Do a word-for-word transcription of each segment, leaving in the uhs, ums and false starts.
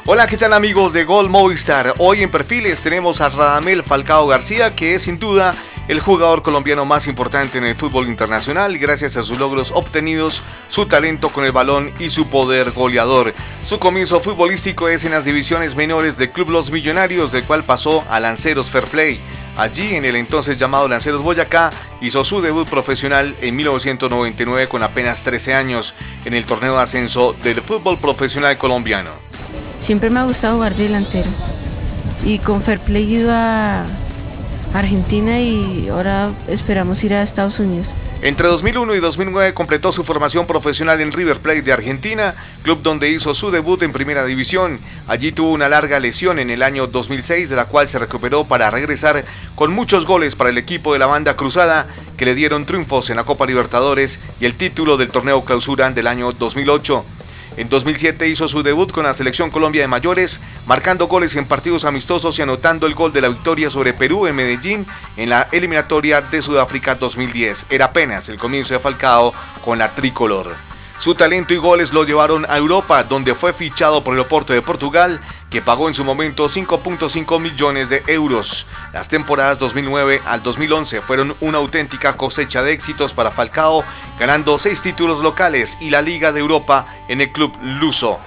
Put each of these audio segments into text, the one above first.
Hola, ¿qué tal amigos de Gol Movistar? Hoy en Perfiles tenemos a Radamel Falcao García, que es sin duda el jugador colombiano más importante en el fútbol internacional gracias a sus logros obtenidos, su talento con el balón y su poder goleador. Su comienzo futbolístico es en las divisiones menores del Club Los Millonarios, del cual pasó a Lanceros Fair Play. Allí, en el entonces llamado Lanceros Boyacá, hizo su debut profesional en mil novecientos noventa y nueve con apenas trece años en el torneo de ascenso del fútbol profesional colombiano. Siempre me ha gustado jugar de delantero y con Fair Play he ido a Argentina y ahora esperamos ir a Estados Unidos. Entre dos mil uno y dos mil nueve completó su formación profesional en River Plate de Argentina, club donde hizo su debut en primera división. Allí tuvo una larga lesión en el año dos mil seis, de la cual se recuperó para regresar con muchos goles para el equipo de la banda cruzada, que le dieron triunfos en la Copa Libertadores y el título del torneo Clausura del año dos mil ocho. En dos mil siete hizo su debut con la Selección Colombia de mayores, marcando goles en partidos amistosos y anotando el gol de la victoria sobre Perú en Medellín en la eliminatoria de Sudáfrica dos mil diez. Era apenas el comienzo de Falcao con la tricolor. Su talento y goles lo llevaron a Europa, donde fue fichado por el Oporto de Portugal, que pagó en su momento cinco punto cinco millones de euros. Las temporadas dos mil nueve al dos mil once fueron una auténtica cosecha de éxitos para Falcao, ganando seis títulos locales y la Liga de Europa en el club luso.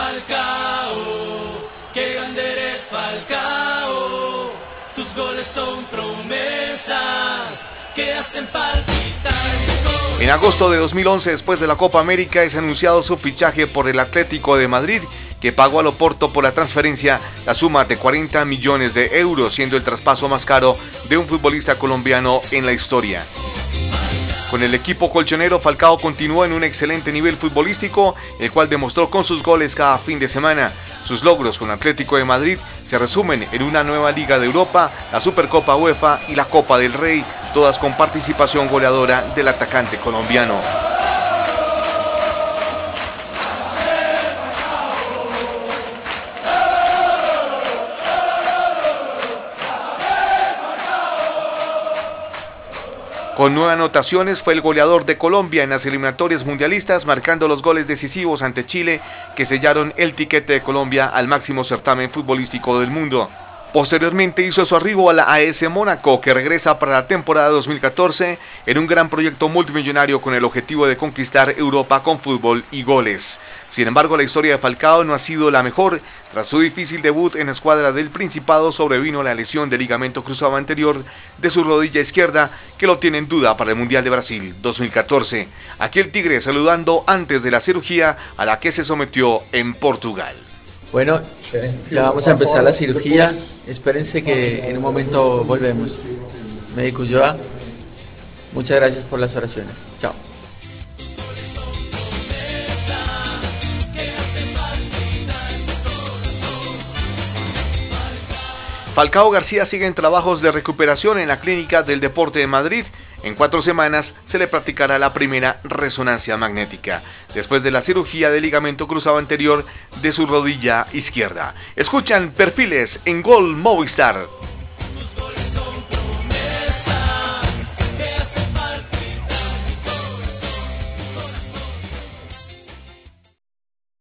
Falcao, qué grande eres, Falcao, tus goles son promesas que hacen palpitar. En agosto de dos mil once, después de la Copa América, es anunciado su fichaje por el Atlético de Madrid, que pagó al Oporto por la transferencia la suma de cuarenta millones de euros, siendo el traspaso más caro de un futbolista colombiano en la historia. Con el equipo colchonero, Falcao continuó en un excelente nivel futbolístico, el cual demostró con sus goles cada fin de semana. Sus logros con Atlético de Madrid se resumen en una nueva Liga de Europa, la Supercopa UEFA y la Copa del Rey, todas con participación goleadora del atacante colombiano. Con nueve anotaciones fue el goleador de Colombia en las eliminatorias mundialistas, marcando los goles decisivos ante Chile que sellaron el tiquete de Colombia al máximo certamen futbolístico del mundo. Posteriormente hizo su arribo a la A S Mónaco, que regresa para la temporada dos mil catorce en un gran proyecto multimillonario con el objetivo de conquistar Europa con fútbol y goles. Sin embargo, la historia de Falcao no ha sido la mejor. Tras su difícil debut en la escuadra del Principado, sobrevino la lesión de ligamento cruzado anterior de su rodilla izquierda, que lo tiene en duda para el Mundial de Brasil dos mil catorce. Aquí el Tigre saludando antes de la cirugía a la que se sometió en Portugal. Bueno, ya vamos a empezar la cirugía. Espérense que en un momento volvemos. Médico Joa, muchas gracias por las oraciones. Chao. Falcao García sigue en trabajos de recuperación en la Clínica del Deporte de Madrid. En cuatro semanas se le practicará la primera resonancia magnética, después de la cirugía de ligamento cruzado anterior de su rodilla izquierda. Escuchan Perfiles en Gol Movistar.